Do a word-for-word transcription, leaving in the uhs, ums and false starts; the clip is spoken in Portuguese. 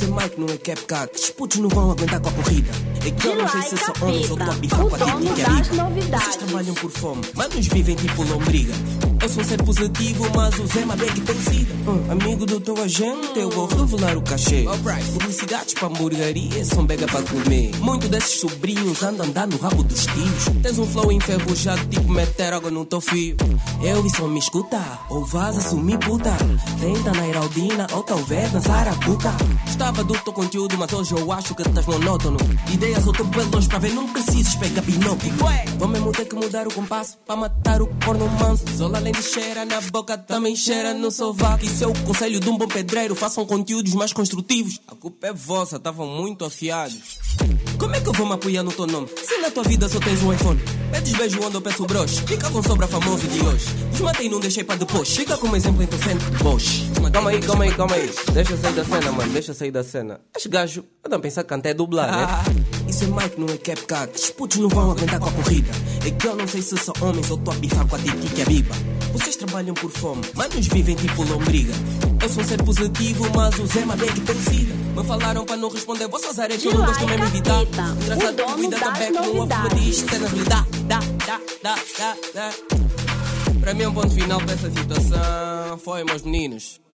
Isso é Mike, não é CapCut. Os putos não vão aguentar com a corrida. É que eu não sei se são homens ou tô a bifar com a titi que é rica. Vocês trabalham por fome, mas nos vivem tipo lombriga. Eu sou um ser positivo, mas o Zé Mabé que tem sida. Hum, amigo do teu agente, eu vou revelar o cachê. Publicidades pra hamburgueria, são bega pra comer. Muito desses sobrinhos andam dando no rabo dos tios. Tens um flow enferrujado, tipo meter água no teu fio. Eu vi só me escutar, ou vaza, sumi puta. Tenta na Heraldina, ou talvez na Zarapuca. Gostava do teu conteúdo, mas hoje eu acho que estás monótono. Ideias ou teu pelos pra ver, não precisas pegar Pinóquio. Vou mesmo ter que mudar o compasso pra matar o corno manso. Zola além de cheira na boca, também cheira no sovaco. Isso é o conselho de um bom pedreiro, façam conteúdos mais construtivos. A culpa é vossa, estavam muito afiados. Como é que eu vou me apoiar no teu nome? Se na tua vida só tens um iPhone. Pedes beijo onde eu peço broche. Fica com sobra famoso de hoje. Desmatei e não deixei pra depois. Fica como exemplo em teu centro de Bosch. Calma aí, calma aí, calma aí. Deixa eu sair da cena, mano. Deixa eu sair da cena. Este gajo, andam a pensar que cantar é dublar, ah, né? Isso é Mike, não é CapCut. Os putos não vão aguentar com a corrida. É que eu não sei se são homens ou tô a bifar com a titi que é biba. Vocês trabalham por fome, mas nos vivem tipo lombriga. Eu sou um ser positivo, mas o Zé Mabé que tem sida. Me falaram para não responder, vou só é que eu não gosto mesmo evitar. Engraçado que cuida da beck, não ouve me diz, tem na realidade. Dá, dá, dá, dá, dá. Para mim é um ponto final dessa situação. Foi, meus meninos.